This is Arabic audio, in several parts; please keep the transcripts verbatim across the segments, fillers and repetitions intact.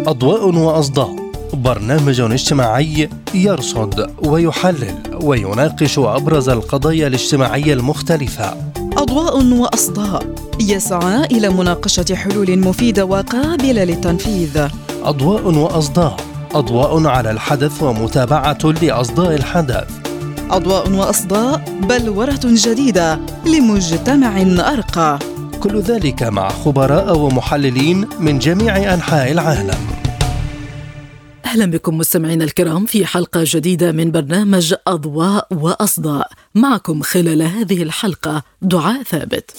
أضواء وأصداء، برنامج اجتماعي يرصد ويحلل ويناقش أبرز القضايا الاجتماعية المختلفة. أضواء وأصداء يسعى إلى مناقشة حلول مفيدة وقابلة للتنفيذ. أضواء وأصداء، أضواء على الحدث ومتابعة لأصداء الحدث. أضواء وأصداء، بلورة جديدة لمجتمع أرقى. كل ذلك مع خبراء ومحللين من جميع أنحاء العالم. أهلا بكم مستمعينا الكرام في حلقة جديدة من برنامج أضواء وأصداء. معكم خلال هذه الحلقة دعاء ثابت.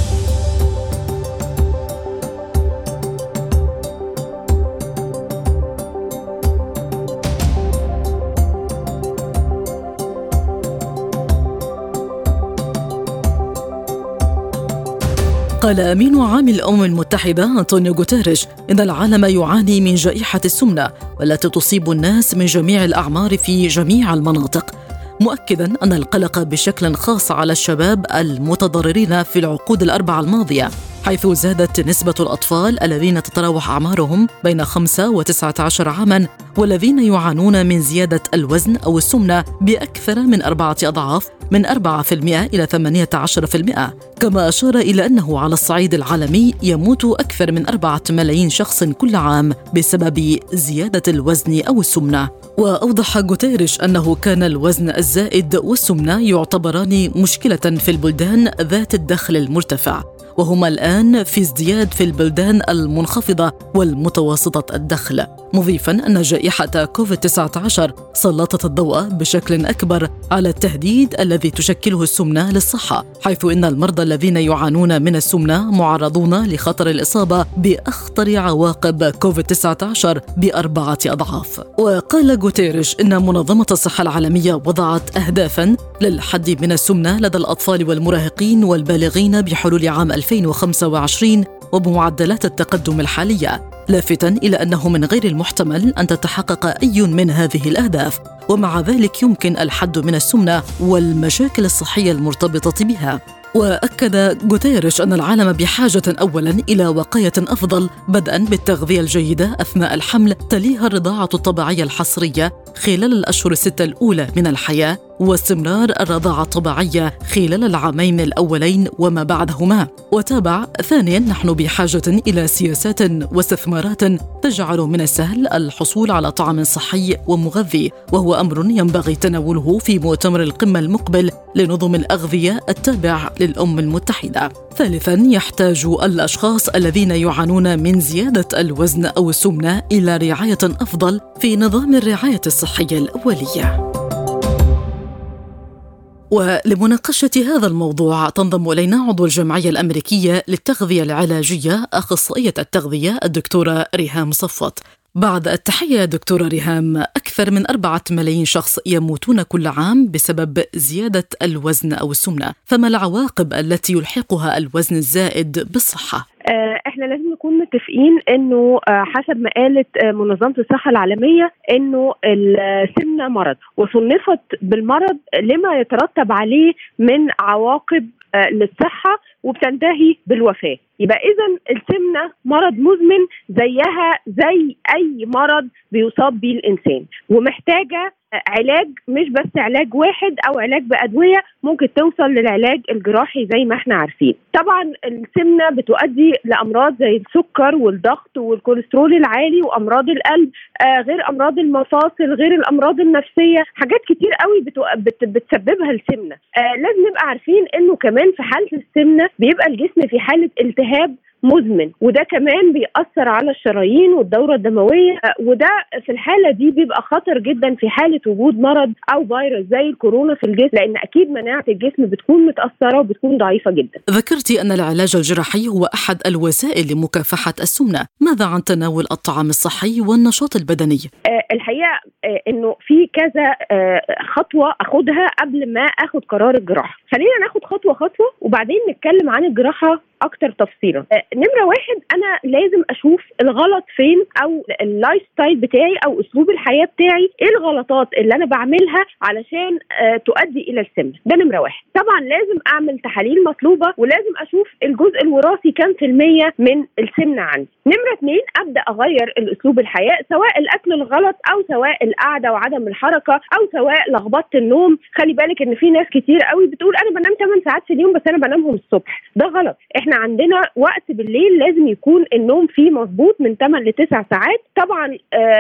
قال أمين عام الأمم المتحدة أنطونيو غوتيريش إن العالم يعاني من جائحة السمنة والتي تصيب الناس من جميع الأعمار في جميع المناطق، مؤكداً أن القلق بشكل خاص على الشباب المتضررين في العقود الأربعة الماضية، حيث زادت نسبة الأطفال الذين تتراوح أعمارهم بين خمسة وتسعة عشر عاماً والذين يعانون من زيادة الوزن أو السمنة بأكثر من أربعة أضعاف، من أربعة بالمئة إلى ثمانية عشر بالمئة. كما أشار إلى أنه على الصعيد العالمي يموت أكثر من أربعة ملايين شخص كل عام بسبب زيادة الوزن أو السمنة. وأوضح غوتيريش أنه كان الوزن الزائد والسمنة يعتبران مشكلة في البلدان ذات الدخل المرتفع، وهما الآن في ازدياد في البلدان المنخفضة والمتوسطة الدخل، مضيفاً أن جائحة كوفيد تسعة عشر سلطت الضوء بشكل أكبر على التهديد الذي تشكله السمنة للصحة، حيث إن المرضى الذين يعانون من السمنة معرضون لخطر الإصابة بأخطر عواقب كوفيد تسعة عشر بأربعة أضعاف. وقال غوتيريش إن منظمة الصحة العالمية وضعت أهدافاً للحد من السمنة لدى الأطفال والمراهقين والبالغين بحلول عام ألفين وخمسة وعشرين وبمعدلات التقدم الحالية، لافتاً إلى أنه من غير المحتمل أن تتحقق أي من هذه الأهداف، ومع ذلك يمكن الحد من السمنة والمشاكل الصحية المرتبطة بها. وأكد غوتيريش أن العالم بحاجة أولاً إلى وقاية أفضل، بدءاً بالتغذية الجيدة أثناء الحمل، تليها الرضاعة الطبيعية الحصرية خلال الأشهر الستة الأولى من الحياة، واستمرار الرضاعة الطبيعية خلال العامين الأولين وما بعدهما. وتابع: ثانياً، نحن بحاجة إلى سياسات واستثمارات تجعل من السهل الحصول على طعام صحي ومغذي، وهو أمر ينبغي تناوله في مؤتمر القمة المقبل لنظم الأغذية التابع للأمم المتحدة. ثالثاً، يحتاج الأشخاص الذين يعانون من زيادة الوزن أو السمنة إلى رعاية أفضل في نظام الرعاية الصحية الأولية. ولمناقشة هذا الموضوع تنضم إلينا عضو الجمعية الأمريكية للتغذية العلاجية أخصائية التغذية الدكتورة ريهام صفوت. بعد التحية دكتورة ريهام، أكثر من أربعة ملايين شخص يموتون كل عام بسبب زيادة الوزن أو السمنة، فما العواقب التي يلحقها الوزن الزائد بالصحة؟ احنا لازم نكون متفقين انه حسب ما قالت منظمة الصحة العالمية انه السمنة مرض، وصنفت بالمرض لما يترتب عليه من عواقب للصحة وبتنتهي بالوفاة. يبقى إذن السمنة مرض مزمن زيها زي أي مرض بيصاب به الإنسان، ومحتاجة علاج، مش بس علاج واحد أو علاج بأدوية، ممكن توصل للعلاج الجراحي زي ما احنا عارفين. طبعا السمنة بتؤدي لأمراض زي السكر والضغط والكوليسترول العالي وأمراض القلب، آه غير أمراض المفاصل، غير الأمراض النفسية، حاجات كتير قوي بتو... بت... بتسببها السمنة. آه لازم نبقى عارفين إنه كمان في حالة السمنة بيبقى الجسم في حالة التهاب مزمن، وده كمان بيأثر على الشرايين والدورة الدموية، وده في الحالة دي بيبقى خطر جدا في حالة وجود مرض أو فيروس زي الكورونا في الجسم، لأن أكيد مناعة الجسم بتكون متأثرة وبتكون ضعيفة جدا. ذكرتي أن العلاج الجراحي هو أحد الوسائل لمكافحة السمنة، ماذا عن تناول الطعام الصحي والنشاط البدني؟ آه الحقيقة آه إنه في كذا آه خطوة أخدها قبل ما أخد قرار الجراحة. خلينا ناخد خطوة خطوة وبعدين نتكلم عن الجراحة اكتر تفصيلا. نمره واحد، انا لازم اشوف الغلط فين، او اللايف ستايل بتاعي او اسلوب الحياه بتاعي، ايه الغلطات اللي انا بعملها علشان تؤدي الى السمنه. ده نمره واحد. طبعا لازم اعمل تحاليل مطلوبه، ولازم اشوف الجزء الوراثي كام في الميه من السمنه عندي. نمره اثنين، ابدا اغير الاسلوب الحياه، سواء الاكل الغلط او سواء القعده وعدم الحركه او سواء لخبطه النوم. خلي بالك ان في ناس كتير قوي بتقول انا بنام ثمان ساعات في اليوم بس انا بنامهم الصبح. ده غلط. احنا عندنا وقت بالليل لازم يكون النوم فيه مظبوط من ثمان لتسع ساعات. طبعا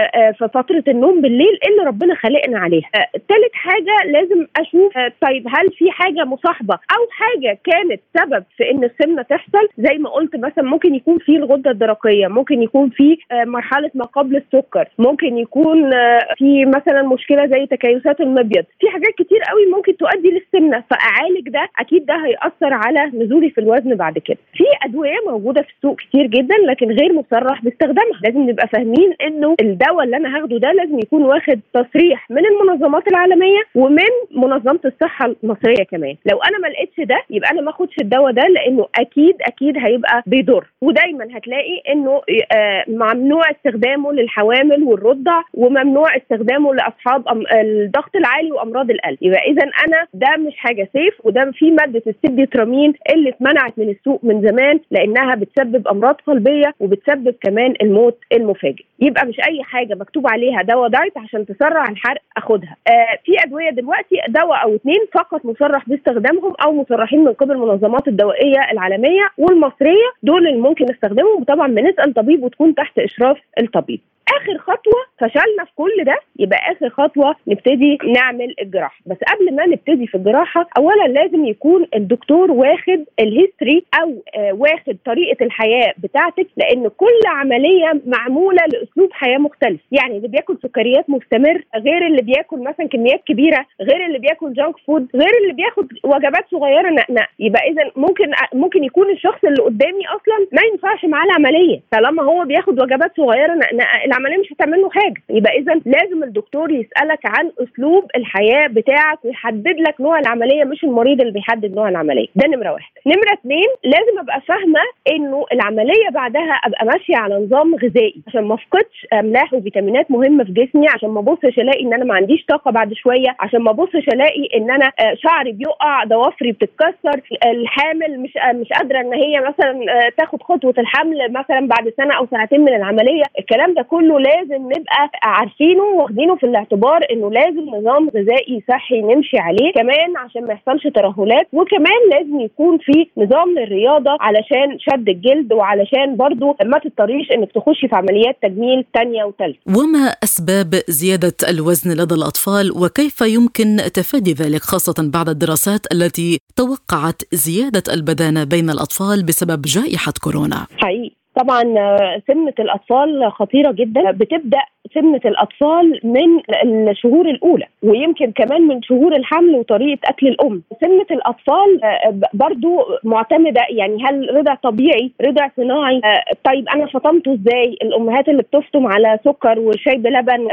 في فتره النوم بالليل اللي ربنا خلقنا عليها. ثالث حاجه، لازم اشوف طيب هل في حاجه مصاحبه او حاجه كانت سبب في ان السمنه تحصل. زي ما قلت مثلا ممكن يكون في الغده الدرقيه، ممكن يكون في مرحله ما قبل السكر، ممكن يكون في مثلا مشكله زي تكيسات المبيض. في حاجات كتير قوي ممكن تؤدي للسمنه، فاعالج ده اكيد ده هيأثر على نزولي في الوزن بعد كده. في ادويه موجوده في السوق كتير جدا لكن غير مصرح باستخدامها. لازم نبقى فاهمين انه الدواء اللي انا هاخده ده لازم يكون واخد تصريح من المنظمات العالميه ومن منظمه الصحه المصريه كمان. لو انا ما لقيتش ده يبقى انا ما اخدش الدواء ده، لانه اكيد اكيد هيبقى بيضر. ودايما هتلاقي انه ممنوع استخدامه للحوامل والرضع، وممنوع استخدامه لاصحاب الضغط العالي وامراض القلب. يبقى اذا انا ده مش حاجه سيف، وده في ماده السيبيوترامين اللي اتمنعت من السوق من زمان لانها بتسبب امراض قلبيه وبتسبب كمان الموت المفاجئ. يبقى مش اي حاجه مكتوب عليها دواء دايت عشان تسرع الحرق اخدها. آه في ادويه دلوقتي دواء او اتنين فقط مصرح باستخدامهم او مصرحين من قبل المنظمات الدوائيه العالميه والمصريه، دول اللي ممكن نستخدمهم. وطبعا بنسال طبيب وتكون تحت اشراف الطبيب. اخر خطوه فشلنا في كل ده، يبقى اخر خطوه نبتدي نعمل الجراحه. بس قبل ما نبتدي في الجراحه اولا لازم يكون الدكتور واخد الهيستوري او آه واخد طريقه الحياه بتاعتك، لان كل عمليه معموله لاسلوب حياه مختلف. يعني اللي بياكل سكريات مستمر غير اللي بياكل مثلا كميات كبيره، غير اللي بياكل جانك فود، غير اللي بياخد وجبات صغيره نقنق. يبقى اذا ممكن ممكن يكون الشخص اللي قدامي اصلا ما ينفعش معاه العمليه طالما هو بياخد وجبات صغيره نقنق، العمليه مش هتعمل له حاجه. يبقى اذا لازم الدكتور يسالك عن اسلوب الحياه بتاعك ويحدد لك نوع العمليه، مش المريض اللي بيحدد نوع العمليه. ده نمره واحد. نمره اثنين، لازم ابقى فاهمه انه العمليه بعدها ابقى ماشيه على نظام غذائي عشان ما افقدش املاح وفيتامينات مهمه في جسمي، عشان ما ابصش الاقي ان انا ما عنديش طاقه بعد شويه، عشان ما ابصش الاقي ان انا شعري بيقع، ضوافري بتتكسر، الحامل مش مش قادره ان هي مثلا تاخد خطوه الحمل مثلا بعد سنه او سنتين من العمليه. الكلام ده كله لازم نبقى عارفينه واخدينه في الاعتبار، انه لازم نظام غذائي صحي نمشي عليه كمان عشان ما يحصلش ترهلات، وكمان لازم يكون في نظام للرياضه علشان شد الجلد، وعلشان برضو ما تضطريش انك تخشي في عمليات تجميل تانية وثالثه. وما اسباب زياده الوزن لدى الاطفال وكيف يمكن تفادي ذلك، خاصه بعد الدراسات التي توقعت زياده البدانه بين الاطفال بسبب جائحه كورونا؟ حقيقي طبعا سمنة الأطفال خطيرة جدا. بتبدأ سمنة الأطفال من الشهور الأولى، ويمكن كمان من شهور الحمل وطريقة أكل الأم. سمنة الأطفال برضو معتمدة، يعني هل رضع طبيعي رضع صناعي؟ طيب أنا فطمته إزاي؟ الأمهات اللي بتفطم على سكر وشاي بلبن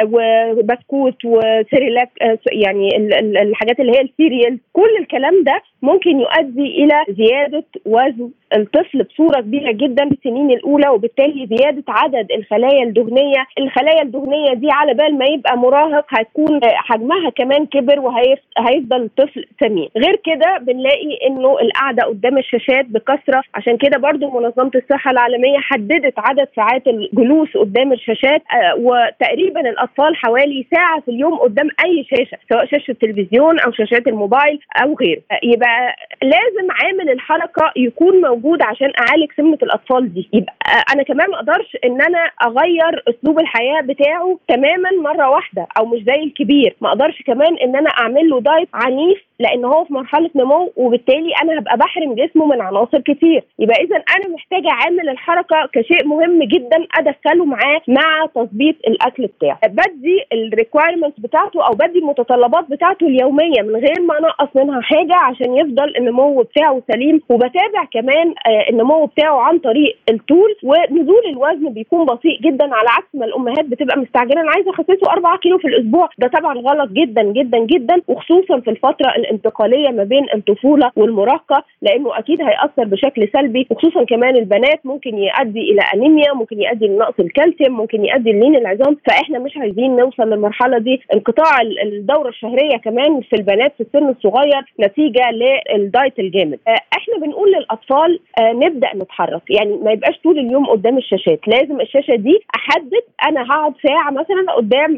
وبسكوت وسيريلاك، يعني الحاجات اللي هي السيريال، كل الكلام ده ممكن يؤدي إلى زيادة وزن الطفل بصورة كبيرة جدا في السنين الأولى، وبالتالي زيادة عدد الخلايا الدهنية. الخلايا الدهنية دي على بال ما يبقى مراهق هتكون حجمها كمان كبر وهيفضل الطفل سمين. غير كده بنلاقي إنه القعدة قدام الشاشات بكثرة، عشان كده برضو منظمة الصحة العالمية حددت عدد ساعات الجلوس قدام الشاشات، وتقريبا الأطفال حوالي ساعة في اليوم قدام أي شاشة، سواء شاشة التلفزيون أو شاشات الموبايل أو غيره. يبقى لازم عامل الحركة يكون موجود عشان أعالج سمنة الأطفال دي. يبقى أنا كمان ما أقدرش إن أنا أغير أسلوب الحياة بتاعه تماما مرة واحدة، أو مش زي الكبير. ما أقدرش كمان إن أنا أعمل له دايت عنيف لأن هو في مرحلة نمو، وبالتالي أنا هبقى بحرم جسمه من عناصر كتير. يبقى إذا أنا محتاجة عامل الحركة كشيء مهم جدا أدخله معاه مع تظبيط الأكل بتاعه. بدي الريكوايرمنتس بتاعته أو بدي المتطلبات بتاعته اليومية من غير ما أنقص منها حاجة عشان يفضل النمو بتاعه سليم. وبتابع كمان النمو بتاعه عن طريق الطول، ونزول الوزن بيكون بطيء جدا على عكس ما الأمهات بتبقى بتبقى مستعجله انا عايزه اخسسه أربعة كيلو في الاسبوع. ده طبعا غلط جدا جدا جدا، وخصوصا في الفتره الانتقاليه ما بين الطفوله والمراهقه، لانه اكيد هيأثر بشكل سلبي، وخصوصا كمان البنات ممكن يؤدي الى انيميا، ممكن يؤدي لنقص الكالسيوم، ممكن يؤدي للين العظام. فاحنا مش عايزين نوصل للمرحله دي. انقطاع الدوره الشهريه كمان في البنات في السن الصغير نتيجه للدايت الجامد. احنا بنقول للاطفال نبدا نتحرك، يعني ما يبقاش طول اليوم قدام الشاشات. لازم الشاشه دي احدد انا هقعد ساعه مثلا قدام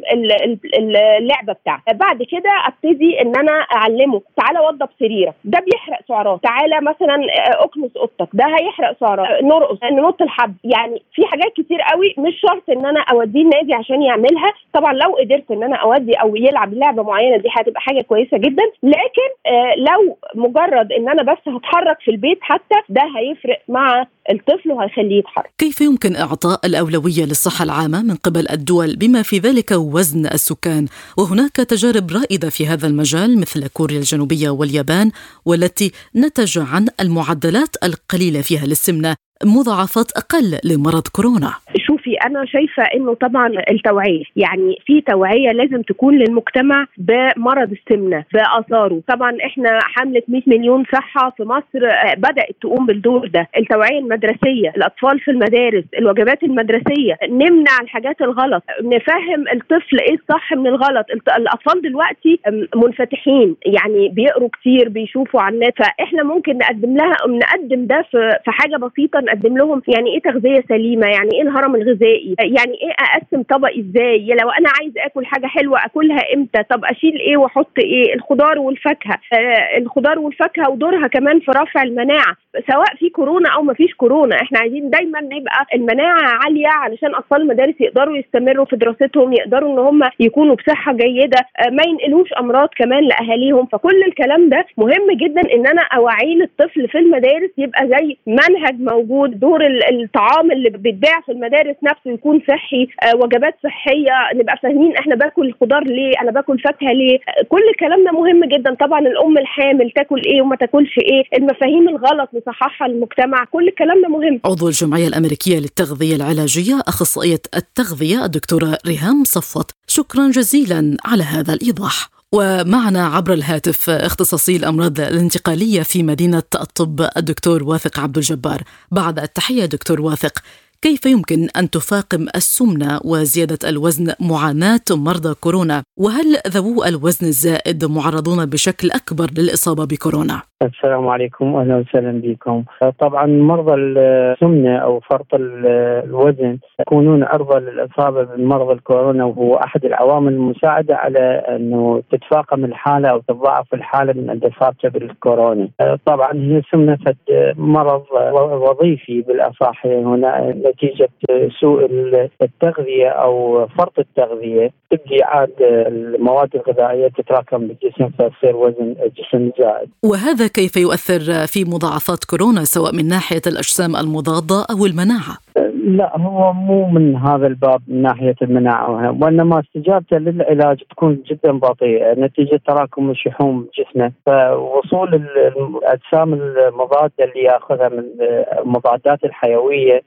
اللعبه بتاعتي، بعد كده ابتدي ان انا اعلمه تعالى وضب سريرك، ده بيحرق سعرات، تعالى مثلا اكنس اوضتك، ده هيحرق سعرات، نرقص، ننط الحبل. يعني في حاجات كتير قوي مش شرط ان انا اوديه النادي عشان يعملها. طبعا لو قدرت ان انا اودي او يلعب لعبه معينه دي هتبقى حاجه كويسه جدا، لكن آه لو مجرد ان انا بس هتحرك في البيت حتى ده هيفرق مع الطفل وهيخليه يتحرك. كيف يمكن اعطاء الاولويه للصحه العامه من قبل الدول بما في ذلك وزن السكان؟ وهناك تجارب رائده في هذا المجال مثل كوريا الجنوبيه واليابان، والتي نتج عن المعدلات القليله فيها للسمنه مضاعفات أقل لمرض كورونا. شوفي أنا شايفة إنه طبعا التوعية، يعني في توعية لازم تكون للمجتمع بمرض السمنة بآثاره. طبعا إحنا حملة مئة مليون صحة في مصر بدأت تقوم بالدور ده. التوعية المدرسية، الأطفال في المدارس، الوجبات المدرسية، نمنع الحاجات الغلط، نفهم الطفل إيه الصح من الغلط. الأطفال دلوقتي منفتحين، يعني بيقروا كتير، بيشوفوا على النت، فإحنا ممكن نقدم لها نقدم ده في حاجة بسيطة، نقدم لهم يعني ايه تغذيه سليمه، يعني ايه الهرم الغذائي، يعني ايه اقسم طبقي ازاي، لو انا عايز اكل حاجه حلوه اكلها امتى، طب اشيل ايه واحط ايه، الخضار والفاكهه، آه الخضار والفاكهه ودورها كمان في رفع المناعه سواء في كورونا او ما فيش كورونا. احنا عايزين دايما نبقى المناعه عاليه علشان اطفال المدارس يقدروا يستمروا في دراستهم، يقدروا ان هم يكونوا بصحه جيده، آه ما ينقلوش امراض كمان لاهاليهم. فكل الكلام ده مهم جدا ان انا اوعي للطفل في المدارس، يبقى زي منهج موجود، دور الطعام اللي بيتباع في المدارس نفسه يكون صحي، آه وجبات صحيه، نبقى فاهمين احنا باكل خضار ليه، انا باكل فاكهه ليه. كل الكلام ده مهم جدا. طبعا الام الحامل تاكل ايه وما تاكلش ايه، المفاهيم الغلط نصححها للمجتمع، كل الكلام ده مهم. عضو الجمعيه الامريكيه للتغذيه العلاجيه اخصائيه التغذيه الدكتوره ريهام صفوت، شكرا جزيلا على هذا الايضاح. ومعنا عبر الهاتف اختصاصي الأمراض الانتقالية في مدينة الطب الدكتور واثق عبد الجبار. بعد التحية دكتور واثق، كيف يمكن أن تفاقم السمنة وزيادة الوزن معاناة مرضى كورونا؟ وهل ذوو الوزن الزائد معرضون بشكل أكبر للإصابة بكورونا؟ السلام عليكم وأهلا وسهلا بكم. طبعا مرضى السمنة أو فرط الوزن يكونون عرضة للإصابة بمرض الكورونا، وهو أحد العوامل المساعدة على أنه تتفاقم الحالة أو تتضاعف الحالة من الإصابة بالكورونا. طبعا هي السمنة مرض وظيفي بالأصح، هنا نتيجة سوء التغذية أو فرط التغذية تبدي عاد المواد الغذائية تتراكم بالجسم فيصير وزن الجسم زائد. وهذا كيف يؤثر في مضاعفات كورونا سواء من ناحية الأجسام المضادة أو المناعة؟ لا، هو مو من هذا الباب من ناحية المناعة، وإنما استجابته للعلاج تكون جدا بطيئة نتيجة تراكم الشحوم بجسمه. فوصول الأجسام المضادة اللي يأخذها من المضادات الحيوية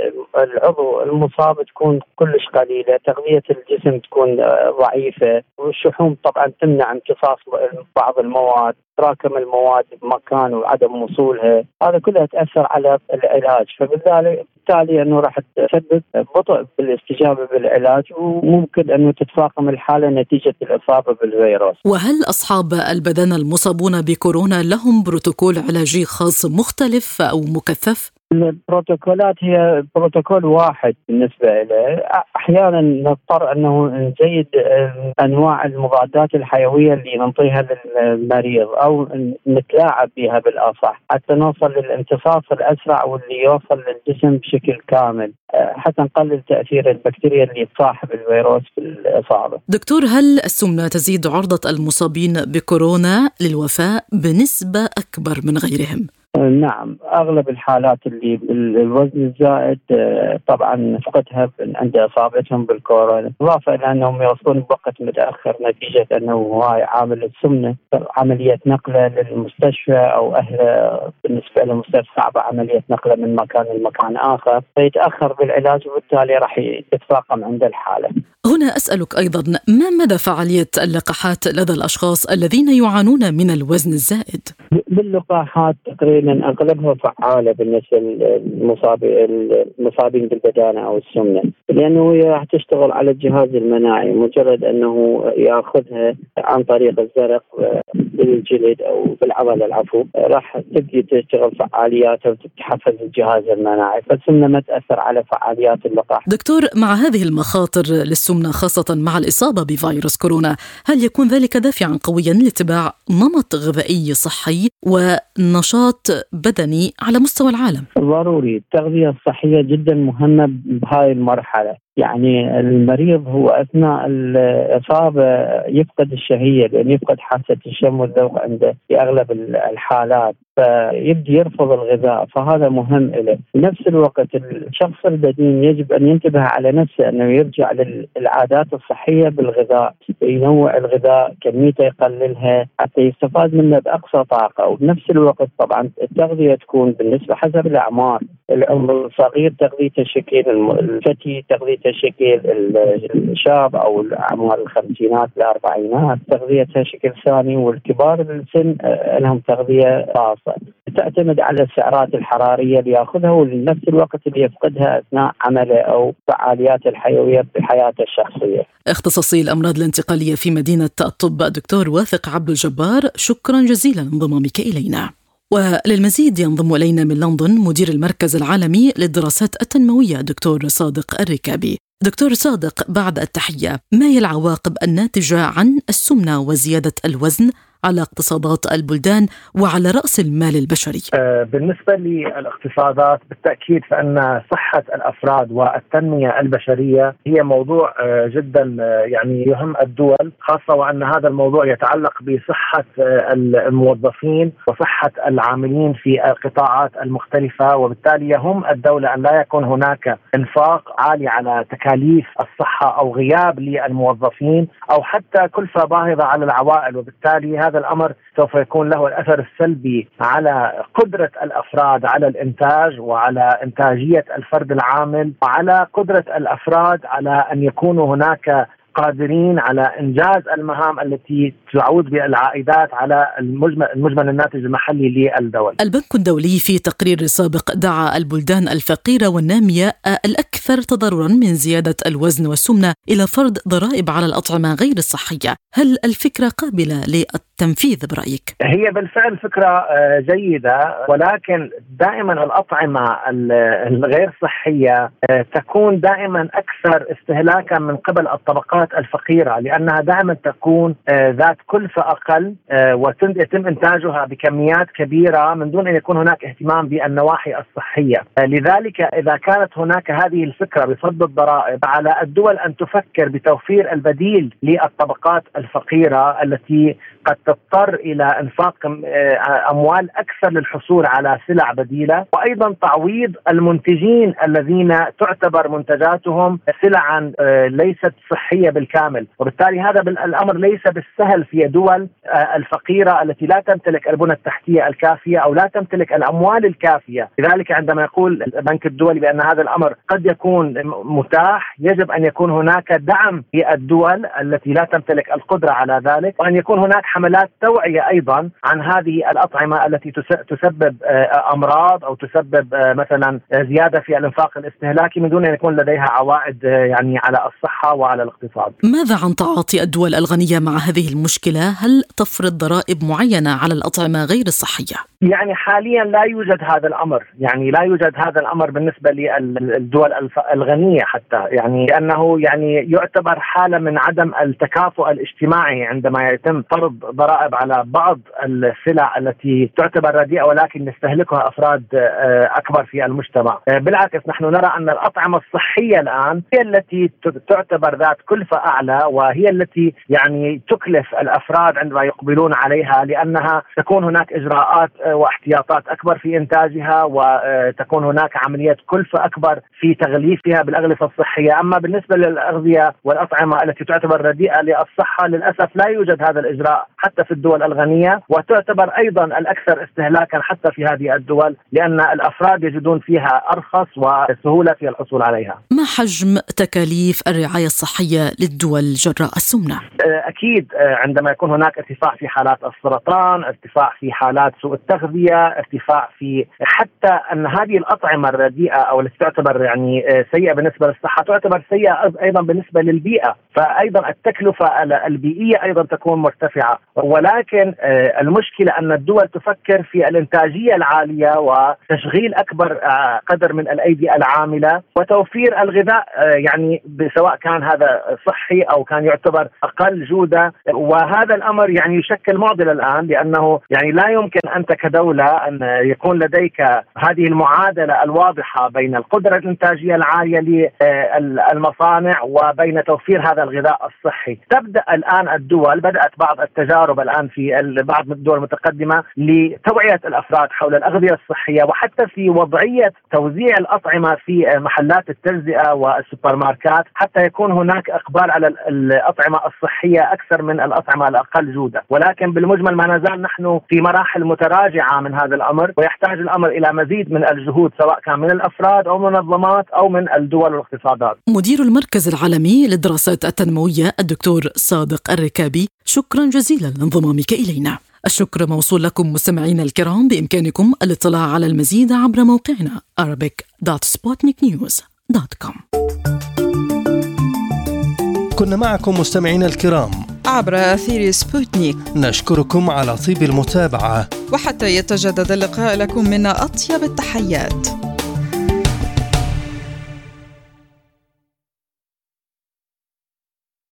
للعضو المصاب تكون كلش قليلة، تغذية الجسم تكون ضعيفة، والشحوم طبعا تمنع امتصاص بعض المواد، تراكم المواد بمكان وعدم وصولها، هذا كله تأثر على العلاج. فبالتالي أنه راح تسبب بطء بالاستجابة بالعلاج، وممكن أنه تتفاقم الحالة نتيجة الإصابة بالفيروس. وهل أصحاب البدن المصابون بكورونا لهم بروتوكول علاجي خاص مختلف أو مكثف؟ البروتوكولات هي بروتوكول واحد بالنسبة له. أحيانا نضطر أنه نزيد أنواع المضادات الحيوية اللي ننطيها للمريض أو نتلاعب بها بالأصح حتى نوصل للامتصاص الأسرع واللي يوصل للجسم بشكل كامل حتى نقلل تأثير البكتيريا اللي تصاحب الفيروس في الإصابة. دكتور، هل السمنة تزيد عرضة المصابين بكورونا للوفاة بنسبة أكبر من غيرهم؟ نعم، أغلب الحالات اللي بالوزن الزائد طبعا فقدها عند إصابتهم بالكورونا، إضافة إلى أنهم يوصلون بوقت متأخر نتيجة أنه هاي عامل السمنة، عملية نقله للمستشفى أو أهله بالنسبة للمستشفى صعبة عملية نقله من مكان لمكان آخر، فيتأخر بالعلاج وبالتالي راح يتفاقم عند الحالة. هنا أسألك أيضا، ما مدى فعالية اللقاحات لدى الأشخاص الذين يعانون من الوزن الزائد؟ باللقاحات تقريبا أغلبها فعالة بالنسبة للمصابين بالبدانة أو السمنة، لأنه هي راح تشتغل على الجهاز المناعي، مجرد أنه يأخذها عن طريق الزرق بالجلد أو بالعضلة العفو راح تبدي تشتغل فعالياتها وتتحفز الجهاز المناعي، فالسمنة ما تأثر على فعاليات اللقاح. دكتور، مع هذه المخاطر للسمنة خاصة مع الإصابة بفيروس كورونا، هل يكون ذلك دافعا قويا لاتباع نمط غذائي صحي ونشاط بدني على مستوى العالم؟ ضروري، التغذية الصحية جدا مهمة بهاي المرحلة. يعني المريض هو أثناء الإصابة يفقد الشهية، لأن يفقد حاسة الشم والذوق عنده في أغلب الحالات، فيبدي يرفض الغذاء، فهذا مهم له. بنفس الوقت الشخص البدين يجب أن ينتبه على نفسه أنه يرجع للعادات الصحية بالغذاء، ينوع الغذاء، كميته يقللها حتى يستفاد منه بأقصى طاقة. وبنفس الوقت طبعا التغذية تكون بالنسبة حسب الأعمار، العمر الصغير تغذيته شكل، الفتي تغذيته شكل، الشاب أو الأعمار الخمسينات الأربعينات تغذيتها شكل ثاني، والكبار السن لهم تغذية خاصة تعتمد على السعرات الحرارية اللي يأخذها ولنفس الوقت اللي يفقدها أثناء عمله أو فعالياته الحيوية بحياته الشخصية. اختصاصي الأمراض الانتقالية في مدينة الطب الدكتور واثق عبد الجبار، شكرا جزيلا لانضمامك إلينا. وللمزيد ينضم إلينا من لندن مدير المركز العالمي للدراسات التنموية دكتور صادق الركابي. دكتور صادق، بعد التحية، ما هي العواقب الناتجة عن السمنة وزيادة الوزن على اقتصادات البلدان وعلى رأس المال البشري؟ بالنسبة للاقتصادات بالتأكيد فإن صحة الأفراد والتنمية البشرية هي موضوع جدا يعني يهم الدول، خاصة وأن هذا الموضوع يتعلق بصحة الموظفين وصحة العاملين في القطاعات المختلفة، وبالتالي يهم الدولة أن لا يكون هناك إنفاق عالي على تكاليف الصحة أو غياب للموظفين أو حتى كلفة باهظة على العوائل، وبالتالي هذا الأمر سوف يكون له الأثر السلبي على قدرة الأفراد على الإنتاج وعلى إنتاجية الفرد العامل وعلى قدرة الأفراد على أن يكونوا هناك قادرين على إنجاز المهام التي تعود بالعائدات على المجمل, المجمل الناتج المحلي للدول. البنك الدولي في تقرير سابق دعا البلدان الفقيرة والنامية الأكثر تضررا من زيادة الوزن والسمنة إلى فرض ضرائب على الأطعمة غير الصحية. هل الفكرة قابلة للتنفيذ برأيك؟ هي بالفعل فكرة جيدة، ولكن دائما الأطعمة الغير صحية تكون دائما أكثر استهلاكا من قبل الطبقات الفقيرة، لأنها دائما تكون ذات كلفة أقل ويتم إنتاجها بكميات كبيرة من دون أن يكون هناك اهتمام بالنواحي الصحية. لذلك إذا كانت هناك هذه الفكرة بفرض الضرائب، على الدول أن تفكر بتوفير البديل للطبقات الفقيرة التي قد تضطر إلى إنفاق أموال أكثر للحصول على سلع بديلة، وأيضا تعويض المنتجين الذين تعتبر منتجاتهم سلعا ليست صحية بالكامل. وبالتالي هذا الأمر ليس بالسهل في دول الفقيرة التي لا تمتلك البنى التحتية الكافية أو لا تمتلك الأموال الكافية. لذلك عندما يقول البنك الدولي بأن هذا الأمر قد يكون متاح، يجب أن يكون هناك دعم في الدول التي لا تمتلك القدرة على ذلك، وأن يكون هناك حملات توعية أيضا عن هذه الأطعمة التي تسبب أمراض أو تسبب مثلا زيادة في الإنفاق الاستهلاكي من دون أن يكون لديها عوائد يعني على الصحة وعلى الاقتصاد. ماذا عن تعاطي الدول الغنية مع هذه المشكلة؟ هل تفرض ضرائب معينة على الأطعمة غير الصحية؟ يعني حاليا لا يوجد هذا الأمر، يعني لا يوجد هذا الأمر بالنسبة للدول الغنية حتى، يعني لأنه يعني يعتبر حالة من عدم التكافؤ الاجتماعي عندما يتم فرض ضرائب على بعض السلع التي تعتبر رديئة ولكن يستهلكها أفراد أكبر في المجتمع. بالعكس نحن نرى أن الأطعمة الصحية الآن هي التي تعتبر ذات كلفة أعلى، وهي التي يعني تكلف الأفراد عندما يقبلون عليها، لأنها تكون هناك إجراءات واحتياطات أكبر في إنتاجها، وتكون هناك عملية كلفة أكبر في تغليفها بالأغلفة الصحية. أما بالنسبة للأغذية والأطعمة التي تعتبر رديئة للصحة للأسف لا يوجد هذا الإجراء حتى في الدول الغنية، وتعتبر أيضا الأكثر استهلاكا حتى في هذه الدول، لأن الأفراد يجدون فيها أرخص وسهولة في الحصول عليها. ما حجم تكاليف الرعاية الصحية للدول جراء السمنة؟ أكيد عندما يكون هناك ارتفاع في حالات السرطان، ارتفاع في حالات سوء التغذية، ارتفاع في حتى أن هذه الأطعمة الرديئة أو التي تعتبر يعني سيئة بالنسبة للصحة تعتبر سيئة أيضا بالنسبة للبيئة، فأيضا التكلفة البيئية أيضا تكون مرتفعة. ولكن المشكلة أن الدول تفكر في الإنتاجية العالية وتشغيل أكبر قدر من الأيدي العاملة وتوفير الغذاء، يعني سواء كان هذا صحي أو كان يعتبر أقل جودة. وهذا الأمر يعني يشكل معضلة الآن، لأنه يعني لا يمكن أنت كدولة أن يكون لديك هذه المعادلة الواضحة بين القدرة الإنتاجية العالية للمصانع وبين توفير هذا الغذاء الصحي. تبدأ الآن الدول، بدأت بعض التجارب الآن في بعض الدول المتقدمة لتوعية الأفراد حول الأغذية الصحية، وحتى في وضعية توزيع الأطعمة في محلات التجزئة والسوبر ماركات، حتى يكون هناك إقبال على الأطعمة الصحية أكثر من الأطعمة الأقل جودة. ولكن بالمجمل ما نزال نحن في مراحل متراجعة من هذا الأمر، ويحتاج الأمر إلى مزيد من الجهود سواء كان من الأفراد أو منظمات أو من الدول والاقتصادات. مدير المركز العالمي للدراسات التنموية الدكتور صادق الركابي، شكرا جزيلا لانضمامك إلينا. الشكر موصول لكم مستمعينا الكرام، بإمكانكم الاطلاع على المزيد عبر موقعنا arabic dot sputnik news dot com. كنا معكم مستمعينا الكرام عبر أثير سبوتنيك. نشكركم على طيب المتابعة، وحتى يتجدد اللقاء لكم منا أطيب التحيات.